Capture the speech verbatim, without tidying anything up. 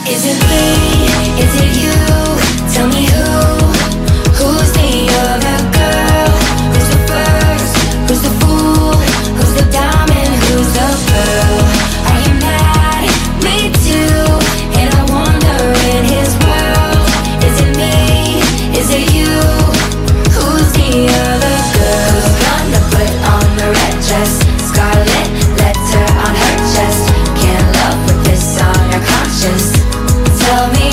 Is it me? Is it you? Tell me who. Who's the other girl? Who's the first? Who's the fool? Who's the diamond? Who's the pearl? Are you mad? Me too. And I wander in his world. Is it me? Is it you? Who's the other girl? Who's gonna put on the red dress? Scarlet letter on her chest. Can't love with this on her conscience. Tell me